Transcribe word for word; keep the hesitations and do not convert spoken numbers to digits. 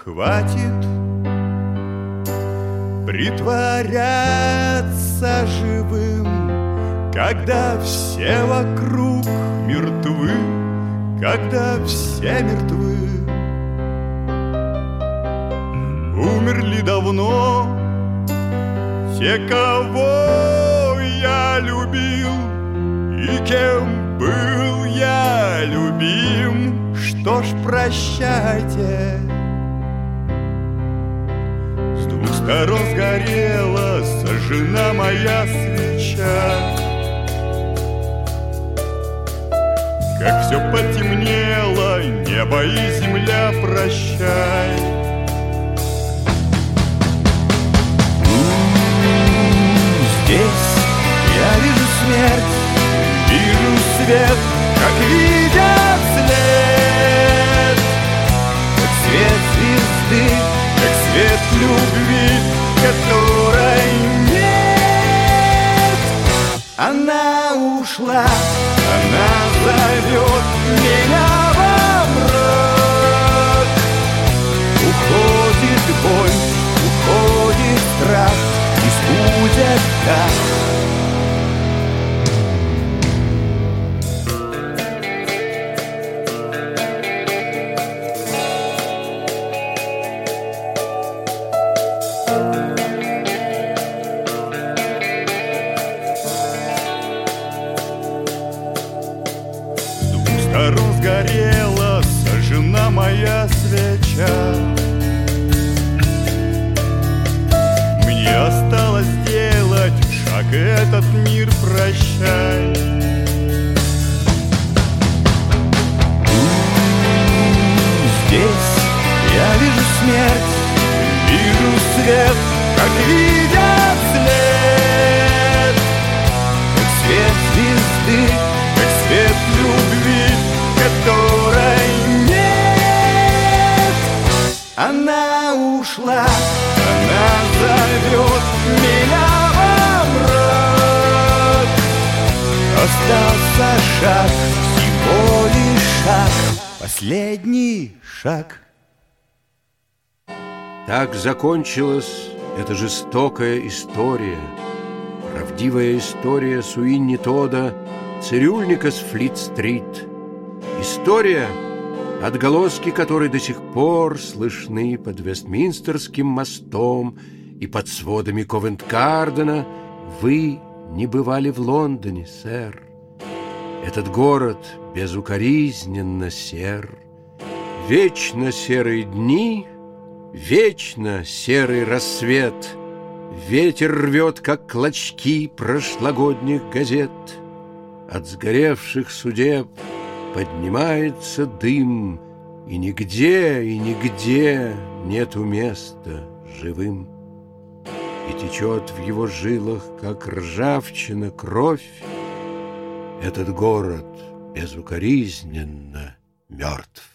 хватит притворяться живым, когда все вокруг мертвы, когда все мертвы. Умерли давно те, кого я любил, и кем был я любим. Что ж, прощайте. С двух сторон сгорела сожжена моя свеча. Как все потемнело, небо и земля, прощай. Здесь я вижу смерть, вижу свет, как видят след, как свет звезды, как свет любви, которой нет. Она ушла, она зовет меня во мрак. Уходит боль, уходит страх, пусть будет так. Сгорела, сожжена моя свеча. Мне осталось сделать шаг, и этот мир прощай. Здесь я вижу смерть, вижу свет, как видят след, как свет звезды, как свет любви, которой нет. Она ушла, она зовет меня во мрак. Остался шаг, всего лишь шаг, последний шаг. Так закончилась эта жестокая история, правдивая история Суинни Тодда, цирюльника с Флит-стрит. История, отголоски которой до сих пор слышны под Вестминстерским мостом и под сводами Ковент-Гардена. Вы не бывали в Лондоне, сэр. Этот город безукоризненно сер. Вечно серые дни, вечно серый рассвет. Ветер рвет, как клочки прошлогодних газет. От сгоревших судеб поднимается дым, и нигде, и нигде нету места живым. И течет в его жилах, как ржавчина, кровь. Этот город безукоризненно мертв.